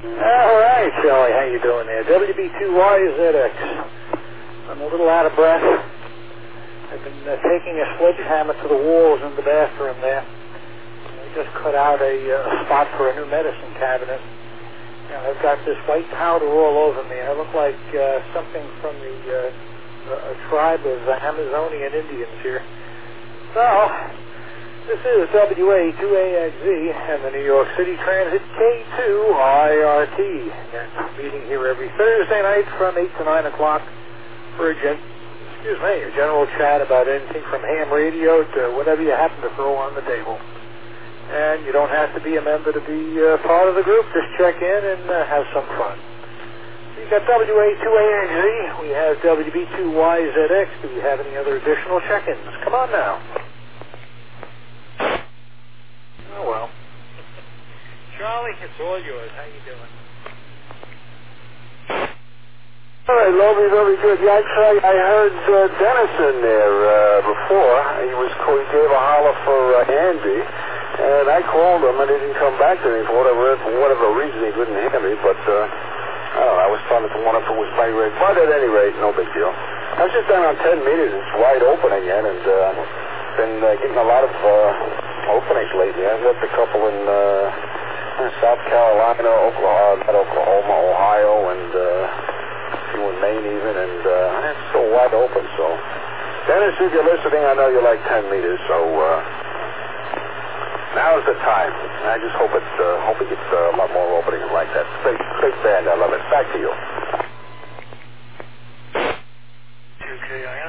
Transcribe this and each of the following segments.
All right, Charlie, how you doing there? WB2YZX. I'm a little out of breath. I've been taking a sledgehammer to the walls in the bathroom there. I just cut out a spot for a new medicine cabinet. I've got this white powder all over me. I look like something from a tribe of Amazonian Indians here. So, this is WA2AXZ and the New York City Transit K2IRT. Meeting here every Thursday night from 8 to 9 o'clock for a general chat about anything from ham radio to whatever you happen to throw on the table. And you don't have to be a member to be part of the group. Just check in and have some fun. So you got WA2AXZ. We have WB2YZX. Do we have any other additional check-ins? Come on now. Oh, well. Charlie, it's all yours. How you doing? All right, Lovey, very good. Yeah, actually, I heard Dennis in there before. He gave a holler for Andy, and I called him, and he didn't come back to me for whatever reason. He couldn't hear me, but I don't know. I was trying to wonder if it was my rate. But at any rate, no big deal. I was just down on 10 meters. It's wide open again, and been getting a lot of openings lately. I've worked a couple in South Carolina, Oklahoma, Ohio, and in Maine even, and it's so wide open. So, Dennis, if you're listening, I know you like 10 meters, so now's the time. I just hope it gets a lot more openings like that. Big band, I love it. Back to you. 2KIN.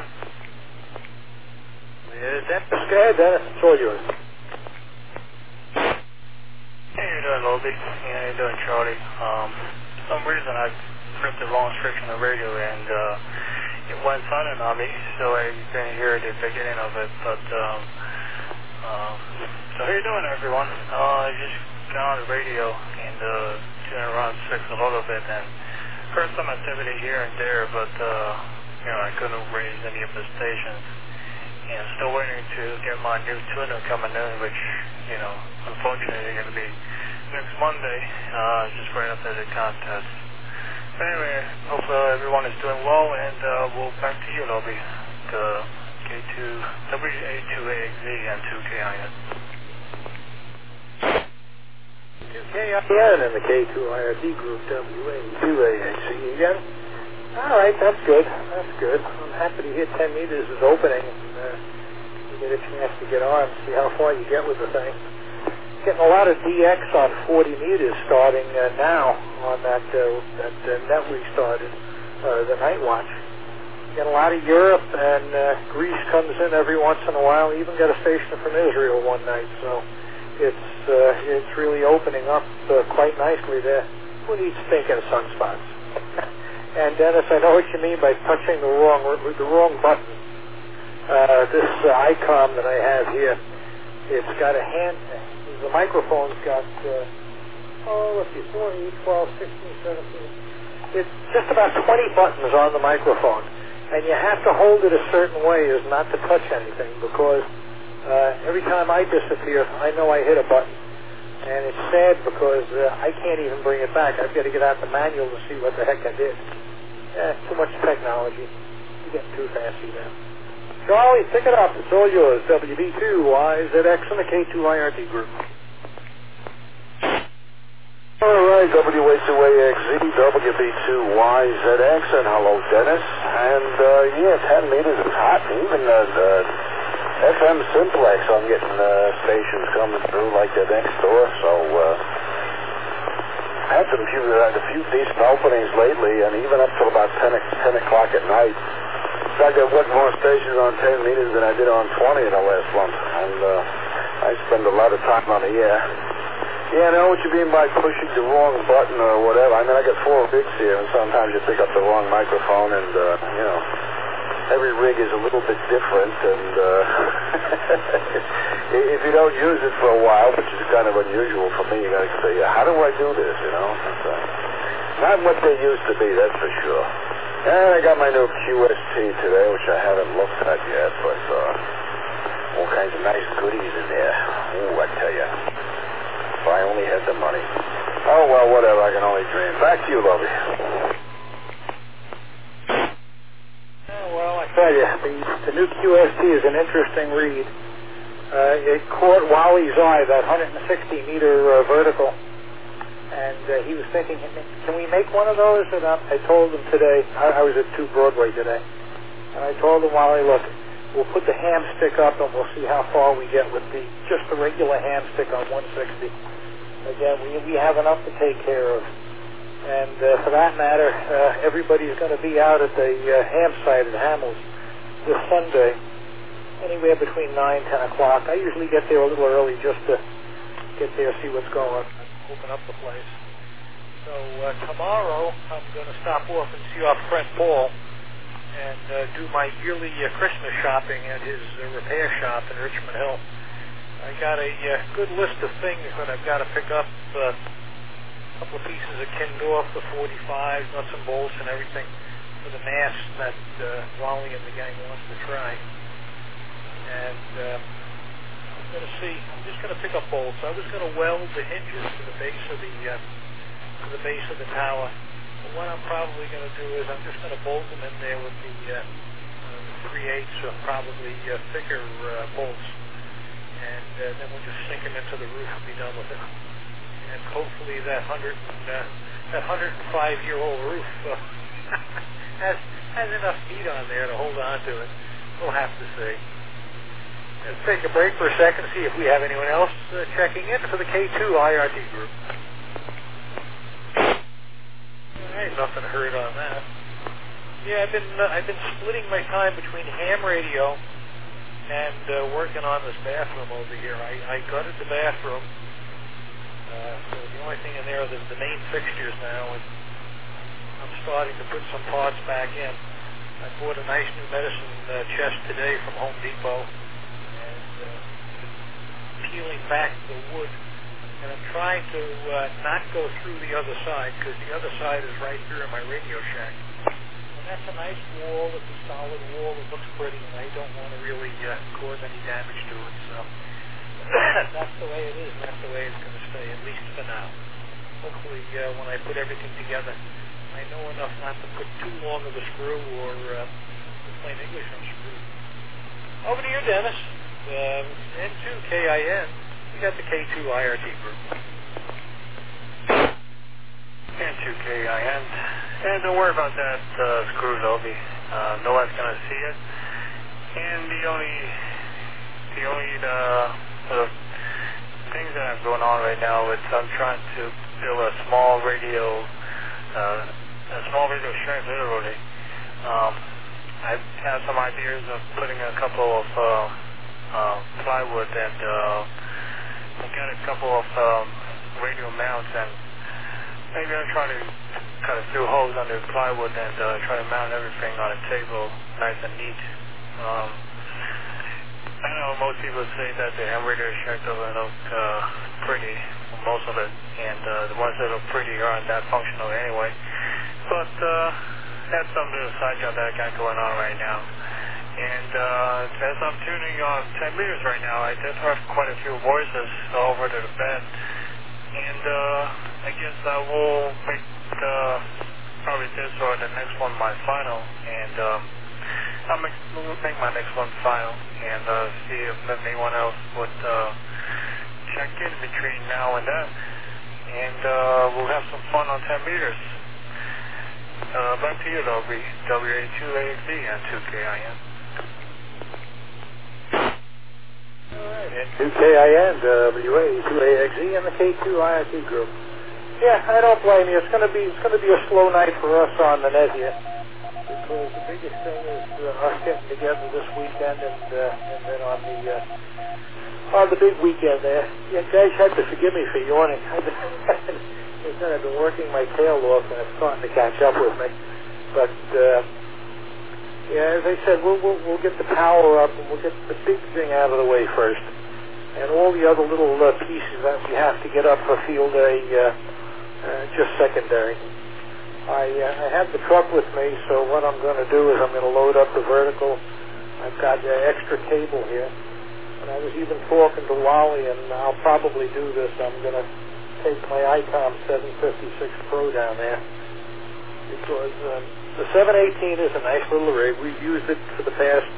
Dennis, go ahead, Dennis. It's all yours. How you doing, Lobby? How you doing, Charlie? For some reason I flipped the wrong switch on the radio and it went silent on me, so I didn't hear the beginning of it. But so how you doing, everyone? I just got on the radio and tuned around 6 a little bit and heard some activity here and there, but I couldn't raise any of the stations. And still waiting to get my new tuner coming in, which unfortunately is going to be next Monday, just right after the contest. Anyway, hope everyone is doing well, and we'll back to you, Lobby, the WA2AXZ and 2KIN. 2KIN and the K2IRT group, WA2AXZ again. All right, that's good. That's good. I'm happy to hear 10 meters is opening, and you get a chance to get on, see how far you get with the thing. Getting a lot of DX on 40 meters starting now on that net we started, the Night Watch. Getting a lot of Europe, and Greece comes in every once in a while. Even got a station from Israel one night, so it's really opening up quite nicely there. Who needs thinking of sunspots? And Dennis, I know what you mean by touching the wrong button. This ICOM that I have here, it's got a hand. The microphone's got, 4, 8, 12, 16, 17. It's just about 20 buttons on the microphone. And you have to hold it a certain way as not to touch anything, because every time I disappear, I know I hit a button. And it's sad because I can't even bring it back. I've got to get out the manual to see what the heck I did. Too much technology. You're getting too fancy now. Charlie, pick it up. It's all yours. WB2YZX and the K2IRT group. All right, WA2AXZ, WB2YZX, and hello, Dennis. And 10 meters is hot. Even FM Simplex, I'm getting stations coming through like that next door. So I had a few decent openings lately, and even up till about 10 o'clock at night. In fact, I worked more stations on 10 meters than I did on 20 in the last month, and I spend a lot of time on the air. Yeah, I know what you mean by pushing the wrong button or whatever. I mean, I got 4 rigs here, and sometimes you pick up the wrong microphone, and, every rig is a little bit different, and if you don't use it for a while, which is kind of unusual for me, you got to say, how do I do this, It's, not what they used to be, that's for sure. And I got my new QST today, which I haven't looked at yet, but all kinds of nice goodies in there. Ooh, I tell you, if I only had the money. Oh, well, whatever. I can only dream. Back to you, Lovey. Well, I tell you, the new QST is an interesting read. It caught Wally's eye, that 160-meter vertical, and he was thinking, can we make one of those? And I told him today, I was at 2 Broadway today, and I told him, Wally, look, we'll put the ham stick up and we'll see how far we get with just the regular ham stick on 160. Again, we have enough to take care of. And for that matter, everybody's going to be out at the ham site at Hamels this Sunday, anywhere between 9 and 10 o'clock. I usually get there a little early just to get there, see what's going on, open up the place. So tomorrow, I'm going to stop off and see our friend Paul and do my yearly Christmas shopping at his repair shop in Richmond Hill. I got a good list of things that I've got to pick up. A couple of pieces of Kindorf, the 45, nuts and bolts and everything for the mast that Wally and the gang wants to try. And I'm going to see. I'm just going to pick up bolts. I was going to weld the hinges to the base of the tower. But what I'm probably going to do is I'm just going to bolt them in there with the 3/8 or probably thicker bolts, and then we'll just sink them into the roof and be done with it. And hopefully that 105-year-old roof has enough meat on there to hold on to it. We'll have to see. Let's take a break for a second, see if we have anyone else checking in for the K2 IRT group. Ain't nothing heard on that. Yeah, I've been splitting my time between ham radio and working on this bathroom over here. I gutted the bathroom. So the only thing in there are the main fixtures now, and I'm starting to put some parts back in. I bought a nice new medicine chest today from Home Depot, and peeling back the wood, and I'm trying to not go through the other side, because the other side is right here in my Radio Shack. And that's a nice wall, it's a solid wall, it looks pretty, and I don't want to really cause any damage to it, so that's the way it is, and that's the way it's going to stay, at least for now. Hopefully, when I put everything together, I know enough not to put too long of a screw or plain English unscrew. Over to you, Dennis. N2KIN. We got the K2 IRT group. N2KIN. And don't worry about that screw, Lovey. No one's going to see it. And the only things that I'm going on right now is I'm trying to build a small radio shack, literally. I have some ideas of putting a couple of plywood and get a couple of radio mounts, and maybe I'm trying to cut a few holes under the plywood and try to mount everything on a table, nice and neat. I know most people say that the ham radio shack doesn't look pretty, most of it, and the ones that look pretty aren't that functional anyway. But that's some little side job that I got going on right now. And as I'm tuning on 10 meters right now, I did heard quite a few voices over to the bed. And I guess I will make probably this or the next one my final. And I'll make my next one final and see if anyone else would check in between now and then. And we'll have some fun on 10 meters. Back to you, Lovey. WA2AXE and 2KIN. Alright, and 2KIN, WA2AXE and the K2 IRT group. Yeah, I don't blame you. It's going to be a slow night for us on the net here, because the biggest thing is us getting together this weekend, and then on the big weekend there. You guys have to forgive me for yawning. I've been working my tail off, and it's starting to catch up with me. But yeah, as I said, we'll get the power up, and we'll get the big thing out of the way first, and all the other little pieces that we have to get up for field day just secondary. I have the truck with me, so what I'm going to do is I'm going to load up the vertical. I've got extra cable here, and I was even talking to Wally, and I'll probably do this. I'm going to take my ICOM 756 Pro down there because the 718 is a nice little rig. We've used it for the past,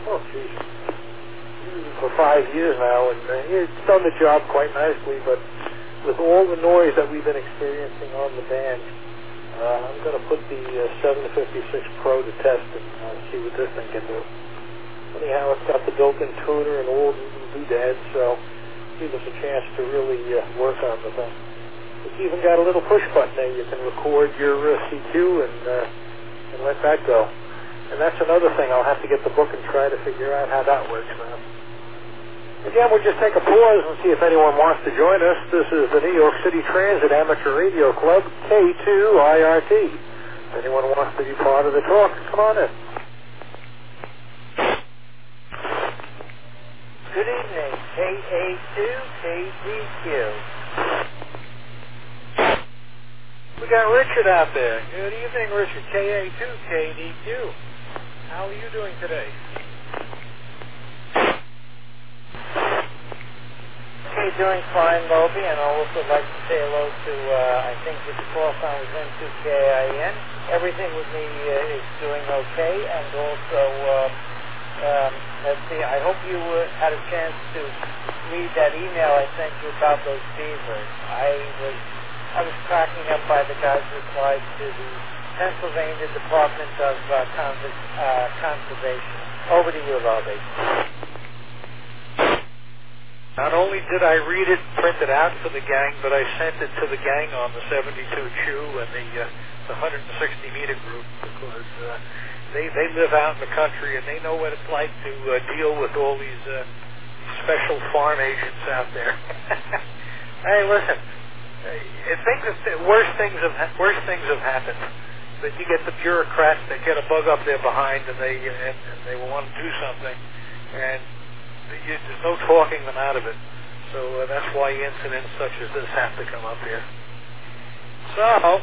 for 5 years now, and it's done the job quite nicely, but with all the noise that we've been experiencing on the band, I'm going to put the 756 Pro to test and see what this thing can do. Anyhow, it's got the built-in tuner and all the doodads, so give us a chance to really work on the thing. It's even got a little push button there. You can record your CQ and let that go. And that's another thing. I'll have to get the book and try to figure out how that works now. Again, we'll just take a pause and see if anyone wants to join us. This is the New York City Transit Amateur Radio Club, K2IRT. If anyone wants to be part of the talk, come on in. Good evening, KA2KDQ. We got Richard out there. Good evening, Richard, KA2KDQ. How are you doing today? Okay, doing fine, Moby, and I'd also like to say hello to, I think with the call sign was N2KIN. Everything with me is doing okay, and also, let's see, I hope you had a chance to read that email I sent you about those beavers. I was cracking up by the guy's reply to the Pennsylvania Department of Conservation. Over to you, Moby. Not only did I read it and print it out for the gang, but I sent it to the gang on the 72 Chew and the 160-meter group because they live out in the country and they know what it's like to deal with all these special farm agents out there. Hey, listen, worse things have happened. But you get the bureaucrats that get a bug up their behind and they want to do something, and there's no talking them out of it. So that's why incidents such as this have to come up here. So,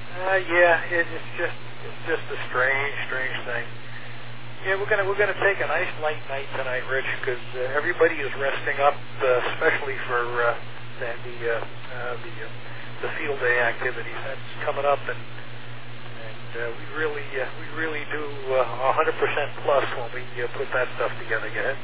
it's just a strange thing. Yeah, we're gonna take a nice light night tonight, Rich, because everybody is resting up, especially for the field day activities. That's coming up, and we really do 100% plus when we put that stuff together. Get it?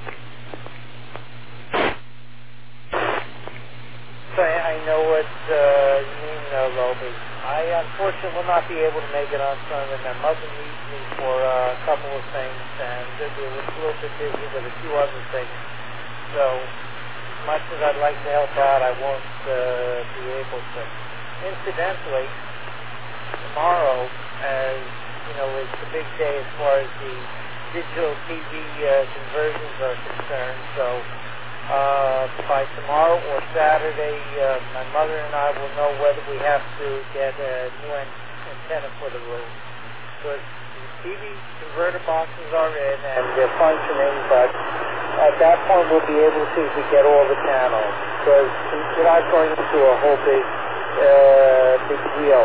I know what you mean, Roby. I unfortunately will not be able to make it on Sunday. My mother needs me for a couple of things, and it was a little bit busy with a few other things. So, as much as I'd like to help out, I won't be able to. Incidentally, tomorrow, as you know, is the big day as far as the digital TV conversions are concerned. So, by tomorrow or Saturday, my mother and I will know whether we have to get a new antenna for the room. Because the TV converter boxes are in and they're functioning, but at that point we'll be able to see if we get all the channels. Because we're not going into a whole big deal.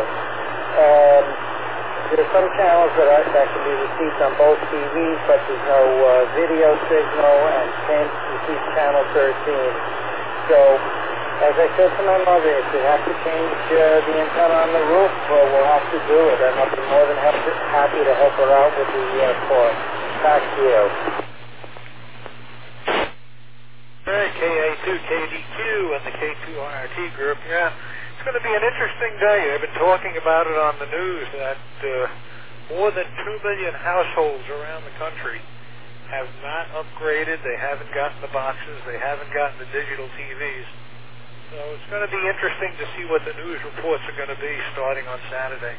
There are some channels that can be received on both TVs, but there's no video signal, and can't receive channel 13. So, as I said to my mother, if we have to change the antenna on the roof, we'll have to do it, and I'll be more than happy to help her out with the cost. Back to you. All right, KA2KDQ and the K2IRT group, yeah. It's going to be an interesting day. I've been talking about it on the news that more than 2 million households around the country have not upgraded. They haven't gotten the boxes. They haven't gotten the digital TVs. So it's going to be interesting to see what the news reports are going to be starting on Saturday.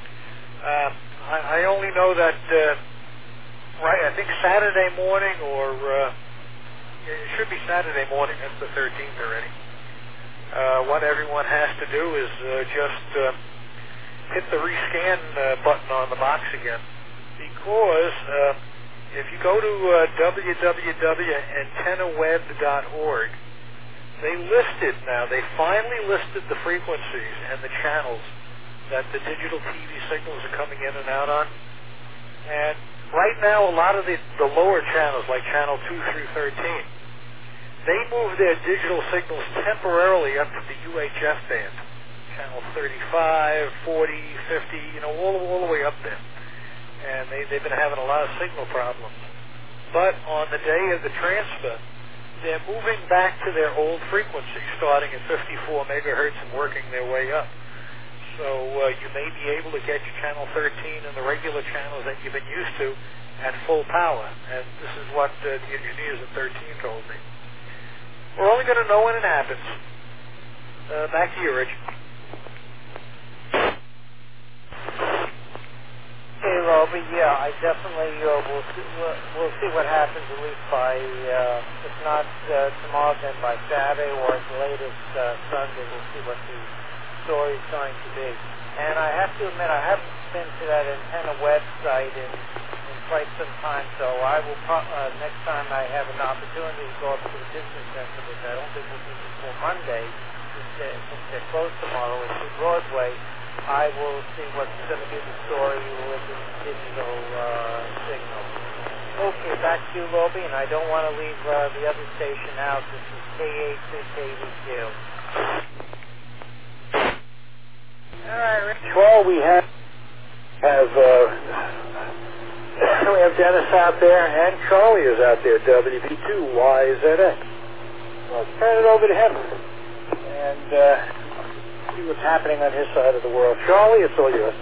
I only know that, I think Saturday morning or it should be Saturday morning. That's the 13th already. What everyone has to do is just hit the rescan button on the box again, because if you go to www.antennaweb.org, they finally listed the frequencies and the channels that the digital TV signals are coming in and out on. And right now, a lot of the lower channels, like channel 2 through 13, they move their digital signals temporarily up to the UHF band. 35, 40, 50, all the way up there. And they've been having a lot of signal problems. But on the day of the transfer, they're moving back to their old frequency, starting at 54 megahertz and working their way up. So you may be able to get your channel 13 and the regular channels that you've been used to at full power. And this is what the engineers at 13 told me. We're only going to know when it happens. Back to you, Rich. Hey, Roby. Yeah, I definitely we'll see what happens at least by if not tomorrow, then by Saturday or at the latest Sunday. We'll see what the story is going to be. And I have to admit, I haven't been to that antenna website in quite some time, so I will next time I have an opportunity to go up to the business center, which I don't think will be before Monday, since they're closed tomorrow, and to Broadway, I will see what's going to be the story with the digital signal. Okay, back to you, Roby, and I don't want to leave the other station out. This is K86ABQ. All right, Rich. Well, we have Dennis out there, and Charlie is out there, WB2YZX. Well, let's turn it over to him and see what's happening on his side of the world. Charlie, it's all yours.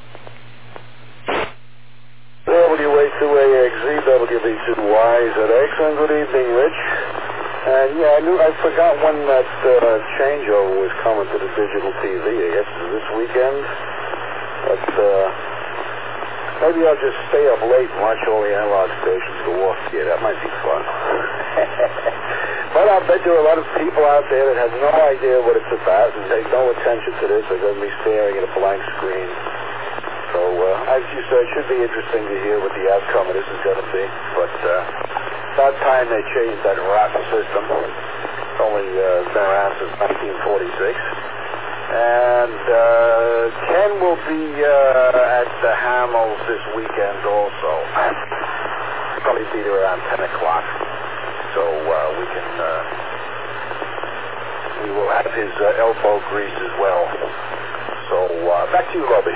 WA2AXZ, WB2YZX, and good evening, Rich. And yeah, I forgot when that changeover was coming to the digital TV. I guess it's this weekend. But maybe I'll just stay up late and watch all the analog stations go off here. That might be fun. But I'll bet there are a lot of people out there that have no idea what it's about and take no attention to this. They're going to be staring at a blank screen. So, as you said, it should be interesting to hear what the outcome of this is going to be. But about time they changed that rotten system. It's only been around since 1946. And Ken will be at the Hamels this weekend also. Probably be there around 10 o'clock. So we will have his elbow grease as well. So back to you, Roby.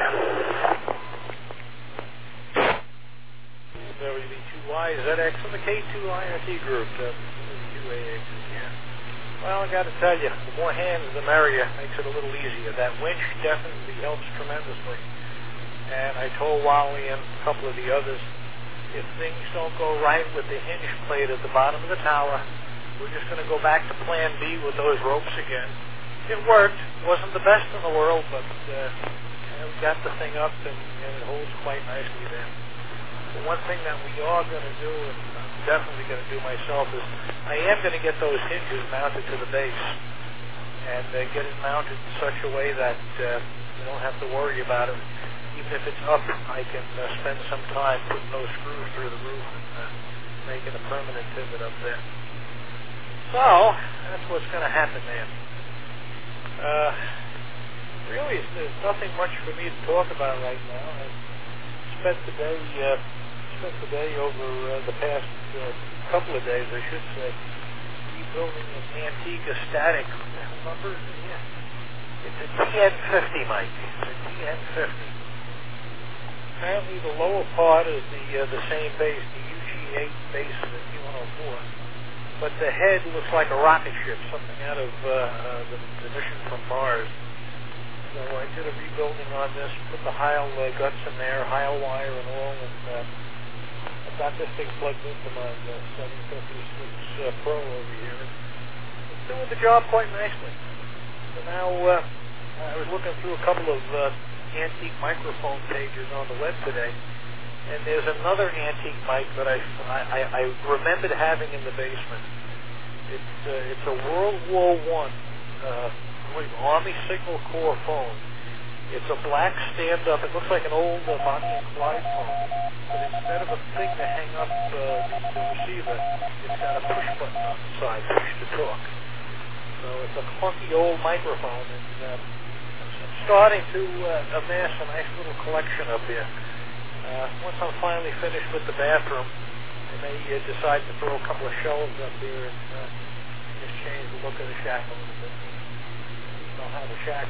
WB2YZX and the K2IRT group, WB2AX. Well, I got to tell you, the more hands, the merrier. Makes it a little easier. That winch definitely helps tremendously. And I told Wally and a couple of the others, if things don't go right with the hinge plate at the bottom of the tower, we're just going to go back to Plan B with those ropes again. It worked. It wasn't the best in the world, but we got the thing up, and it holds quite nicely there. The one thing that we are going to do, and I'm definitely going to do myself, is I am going to get those hinges mounted to the base and get it mounted in such a way that you don't have to worry about it. Even if it's up, I can spend some time putting those screws through the roof and making a permanent pivot up there. So, that's what's going to happen there. Really, there's nothing much for me to talk about right now. I spent the day over the past couple of days, I should say, rebuilding an Antigua static. Number? Yeah. It's a TN50, Mike. It's a TN50. Apparently the lower part is the same base, the UG-8 base of the T-104, but the head looks like a rocket ship, something out of the mission from Mars. So I did a rebuilding on this, put the Heil guts in there, Heil wire and all, and I've got this thing plugged into my 756 Pro over here. It's doing the job quite nicely. So now I was looking through a couple of antique microphone pages on the web today, and there's another antique mic that I remembered having in the basement. It's a World War I Army Signal Corps phone. It's a black stand-up. It looks like an old Bonnie and Clyde phone, but instead of a thing to hang up the receiver, it's got a push button on the side, push to talk. So it's a clunky old microphone, and starting to amass a nice little collection up here. Once I'm finally finished with the bathroom, I may decide to throw a couple of shelves up here and just change the look of the shack a little bit. have a shack.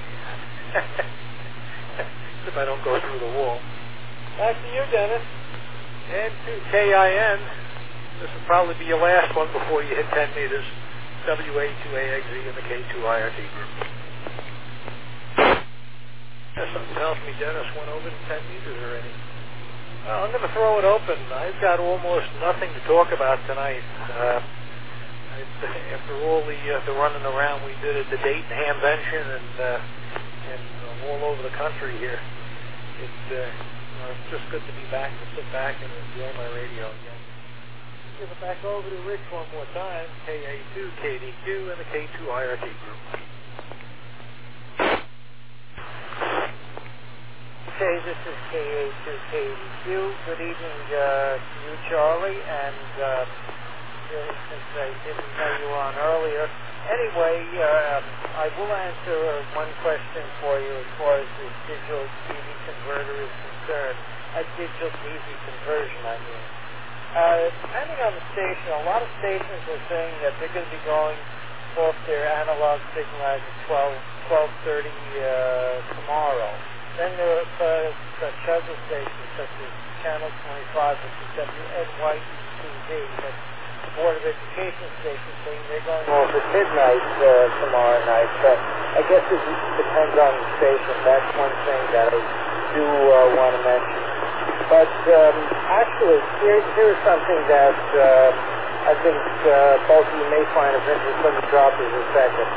If I don't go through the wall. Back to you, Dennis. And to KIN. This will probably be your last one before you hit 10 meters. WA2AXZ in the K2IRT group. Something tells me Dennis went over to 10 meters already. Well, I'm going to throw it open. I've got almost nothing to talk about tonight. After all the running around we did at the Dayton Hamvention and all over the country here, it's just good to be back, to sit back and enjoy my radio again. Give it back over to Rich one more time. KA2, KDQ, and the K2IRT group. Okay, this is KA2, KDQ. Good evening to you, Charlie, and since I didn't know you were on earlier. Anyway, I will answer one question for you as far as the digital TV converter is concerned. A digital TV conversion, I mean. Depending on the station, a lot of stations are saying that they're going to be going off their analog signal at 12:30 tomorrow. Then there are such other stations, such as Channel 25, which is WNYC-TV, that's the Board of Education station, saying they're going off at midnight tomorrow night. But I guess it depends on the station. That's one thing that I do want to mention. But actually, here's something that I think both of you may find of interest. Let me drop this a second.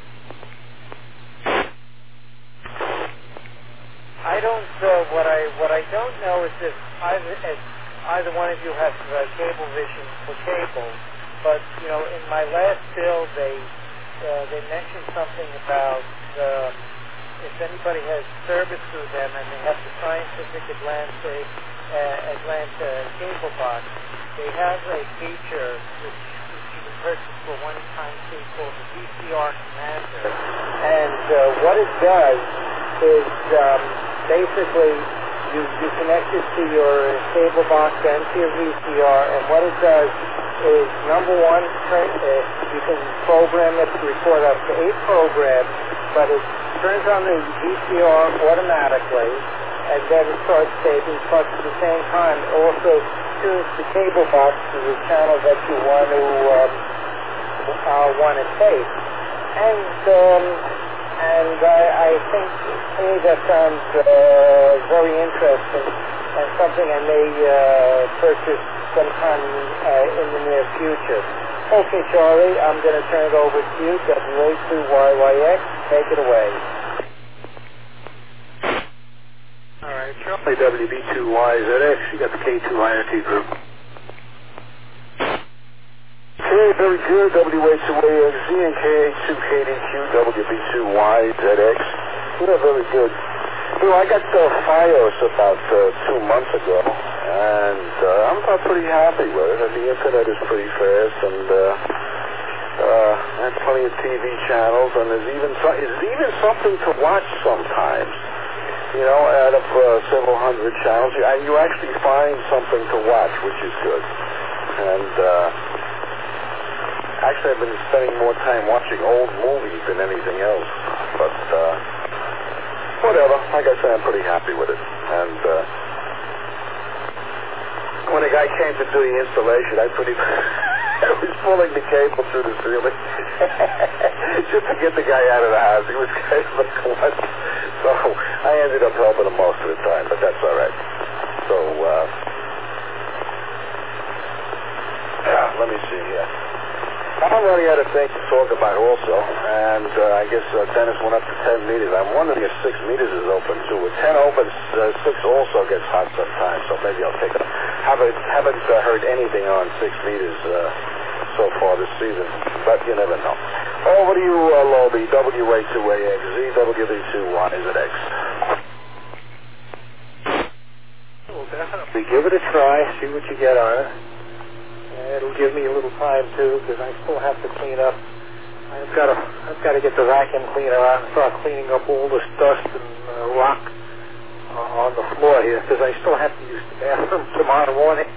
What I don't know is if either one of you has Cablevision for cable, but in my last bill they mentioned something about if anybody has service through them and they have the Scientific Atlanta cable box, they have a feature which you can purchase for one-time fee called the VCR Commander. And what it does is basically you connect it to your cable box and to your VCR, and what it does is, number one, you can program it to record up to 8 programs, but it turns on the VCR automatically, and then it starts taping, plus at the same time it also tunes the cable box to the channel that you want to tape. And I think, to me, that sounds very interesting and something I may purchase sometime in the near future. Okay, Charlie, I'm going to turn it over to you, WA2YYX. Take it away. All right, Charlie, WB2YZX. You got the K2IRT group. Okay, very good. WA2AXZ and KA2KDQ, WB2YZX. Yeah, very good. I got FiOS about 2 months ago, and I'm pretty happy with it. The internet is pretty fast, and has plenty of TV channels, and there's even something to watch sometimes. Out of several hundred channels, you actually find something to watch, which is good. And actually, I've been spending more time watching old movies than anything else. But whatever. Like I said, I'm pretty happy with it. And when a guy came to do the installation, I was pulling the cable through the ceiling just to get the guy out of the house. He was kind of a klutz. So I ended up helping him most of the time, but that's all right. So, let me see here. I already had a thing to talk about also, and I guess Dennis went up to 10 meters. I'm wondering if 6 meters is open too. With 10 opens, 6 also gets hot sometimes, so maybe I'll take it. Haven't heard anything on 6 meters so far this season, but you never know. Over to you, Lobby, WA2AXZ, WB2YZX. Well, definitely give it a try, see what you get on it. It'll give me a little time too, because I still have to clean up. I've got to get the vacuum cleaner out and start cleaning up all this dust and rock on the floor here, because I still have to use the bathroom tomorrow morning.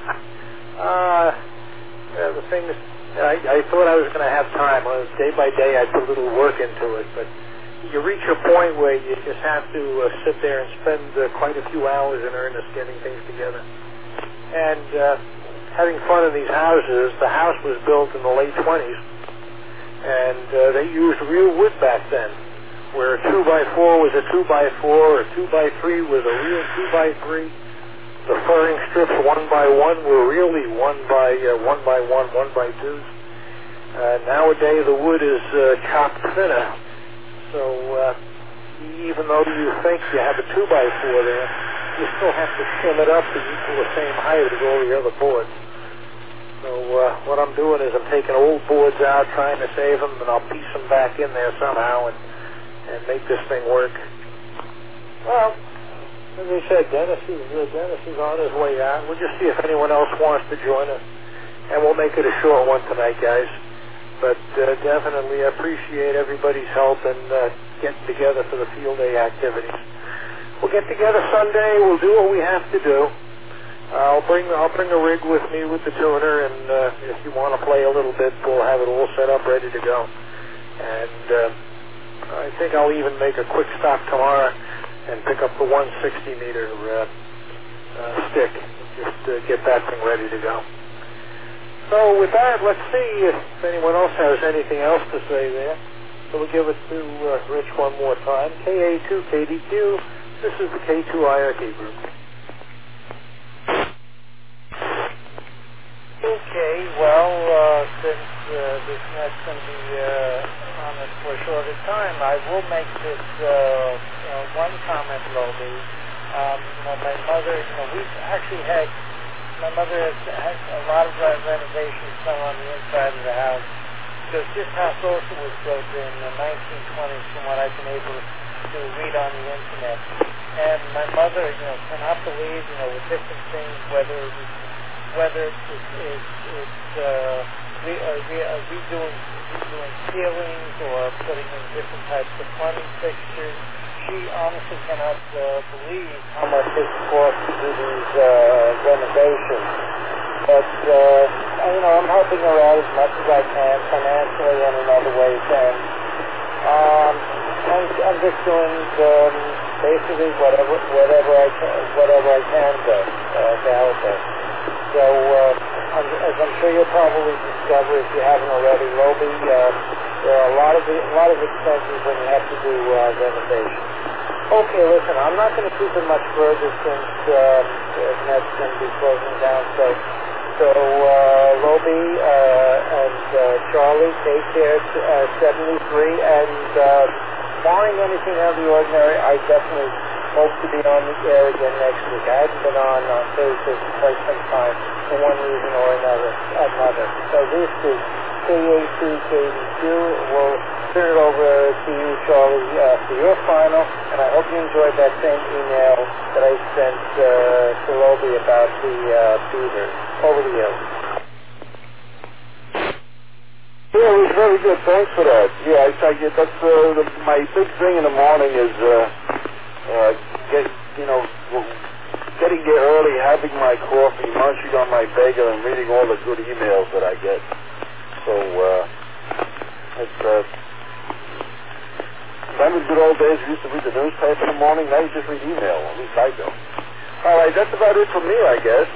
The thing is, I thought I was going to have time. Day by day, I put a little work into it, but you reach a point where you just have to sit there and spend quite a few hours in earnest getting things together. And having fun in these houses, the house was built in the late 20s, and they used real wood back then, where a 2x4 was a 2x4, a 2x3 was a real 2x3. The furring strips 1x1 were really 1x1, 1x2s. Nowadays the wood is chopped thinner, so even though you think you have a 2x4 there, you still have to trim it up to equal the same height as all the other boards. So what I'm doing is I'm taking old boards out, trying to save them, and I'll piece them back in there somehow and make this thing work. Well, as I said, Dennis is on his way out. We'll just see if anyone else wants to join us, and we'll make it a short one tonight, guys. But definitely appreciate everybody's help and getting together for the field day activities. We'll get together Sunday. We'll do what we have to do. I'll bring a rig with me with the tuner, and if you want to play a little bit, we'll have it all set up, ready to go. And I think I'll even make a quick stop tomorrow and pick up the 160-meter stick, just get that thing ready to go. So with that, let's see if anyone else has anything else to say there. So we'll give it to Rich one more time. KA2KDQ, this is the K2 IRT group. Okay, well, since this net's going to be on it for a shorter time, I will make this one comment, Loby. My mother, we've actually had, my mother has a lot of renovations done on the inside of the house, because this house also was built in the 1920s from what I've been able to read on the internet. And my mother, cannot believe, with different things, whether it's redoing ceilings or putting in different types of plumbing fixtures. She honestly cannot believe how much it costs to do these renovations. But I'm helping her out as much as I can, financially and in other ways. And I'm just doing basically whatever I can do to help her. So, as I'm sure you'll probably discover if you haven't already, Loby, there are a lot of expenses when you have to do renovations. Okay, listen, I'm not going to keep it much further since the net's going to be closing down. So Loby and Charlie, take care. 73, and barring anything out of the ordinary, I definitely hope to be on the air again next week. I haven't been on Thursdays for quite some time for one reason or another. So this is KA2KDQ. We'll turn it over to you, Charlie, for your final, and I hope you enjoyed that same email that I sent to Loby about the beavers. Over to you. Yeah, it was very good. Thanks for that. Yeah, that's my big thing in the morning is getting there early, having my coffee, munching on my bagel, and reading all the good emails that I get. So it's remember the good old days we used to read the newspaper in the morning. Now you just read email. At least I do. All right, that's about it for me, I guess.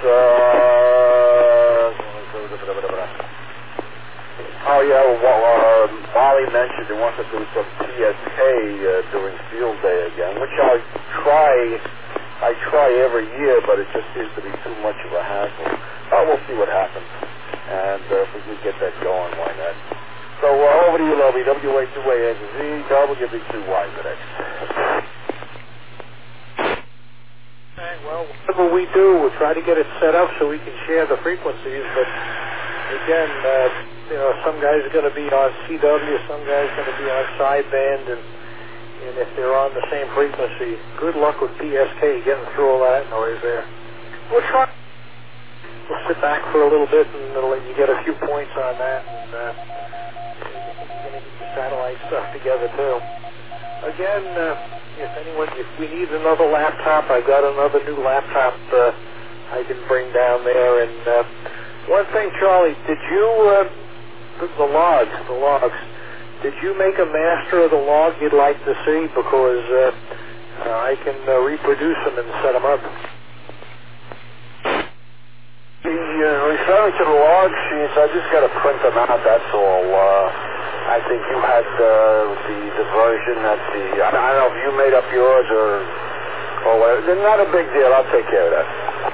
Wally mentioned he wants to do some PSK during field day again, which I try every year, but it just seems to be too much of a hassle. We'll see what happens, and if we can get that going, why not? So over to you, Loby. WA2ANZ, WB2YZX. Well, whatever we do, we'll try to get it set up so we can share the frequencies, but again, some guys are going to be on CW, some guys are going to be on sideband, and if they're on the same frequency, good luck with PSK getting through all that noise there. We'll try. We'll sit back for a little bit and let you get a few points on that, and you're going to get the satellite stuff together too. Again, if we need another laptop, I've got another new laptop I can bring down there. And one thing, Charlie, did you the logs? Did you make a master of the log you'd like to see? Because I can reproduce them and set them up. Referring to the log sheets, I just got to print them out, that's all. I think you had the version that I don't know if you made up yours or whatever. They're not a big deal. I'll take care of that.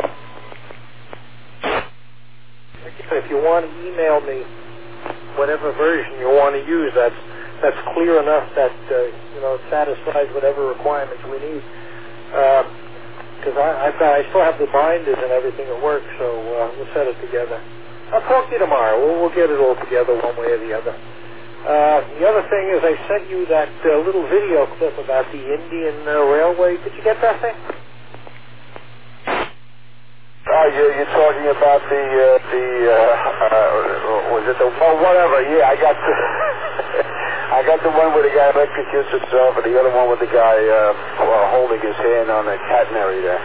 If you want to email me whatever version you want to use, that's clear enough that it satisfies whatever requirements we need. Because I still have the binders and everything at work, so we'll set it together. I'll talk to you tomorrow. We'll get it all together one way or the other. The other thing is I sent you that little video clip about the Indian Railway. Did you get that thing? You're talking about was it whatever? Yeah, I got the one where the guy electrocutes himself, and the other one with the guy holding his hand on a catenary there.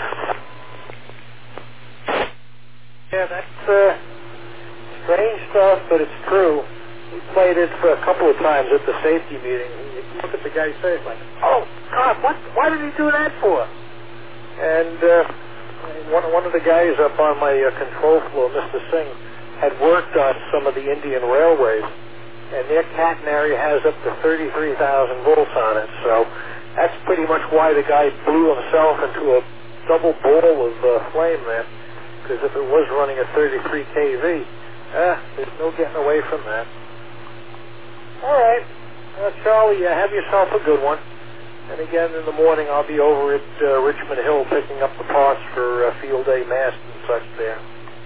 Yeah, that's strange stuff, but it's true. We played it for a couple of times at the safety meeting. You look at the guy's face like, oh, God, why did he do that for? And one of the guys up on my control floor, Mr. Singh, had worked on some of the Indian railways, and their catenary has up to 33,000 volts on it. So that's pretty much why the guy blew himself into a double ball of flame there, because if it was running at 33 kV, there's no getting away from that. All right. Charlie, have yourself a good one. And again, in the morning, I'll be over at Richmond Hill picking up the parts for Field Day mast and such there.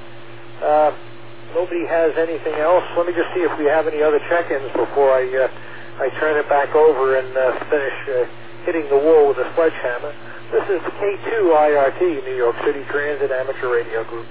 Nobody has anything else. Let me just see if we have any other check-ins before I turn it back over and finish hitting the wall with a sledgehammer. This is the K2 IRT, New York City Transit Amateur Radio Group.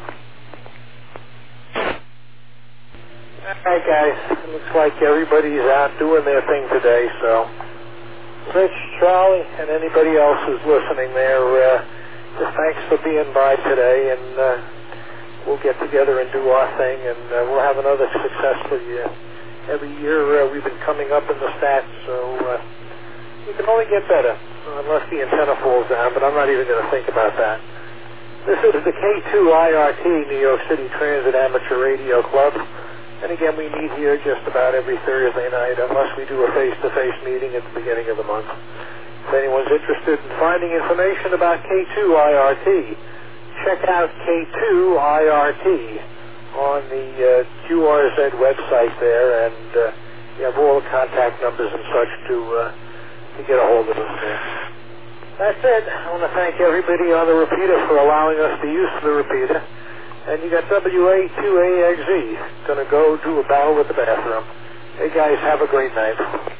All right, guys. It looks like everybody's out doing their thing today, so Rich, Charlie, and anybody else who's listening there, just thanks for being by today, and we'll get together and do our thing, and we'll have another successful year. Every year we've been coming up in the stats, so we can only get better, unless the antenna falls down, but I'm not even going to think about that. This is the K2 IRT, New York City Transit Amateur Radio Club. And again, we meet here just about every Thursday night, unless we do a face-to-face meeting at the beginning of the month. If anyone's interested in finding information about K2 IRT, check out K2 IRT on the QRZ website there, and you have all the contact numbers and such to get a hold of us there. That's it. I want to thank everybody on the repeater for allowing us to use the repeater. And you got WA2AXZ going to go do a battle with the bathroom. Hey, guys, have a great night.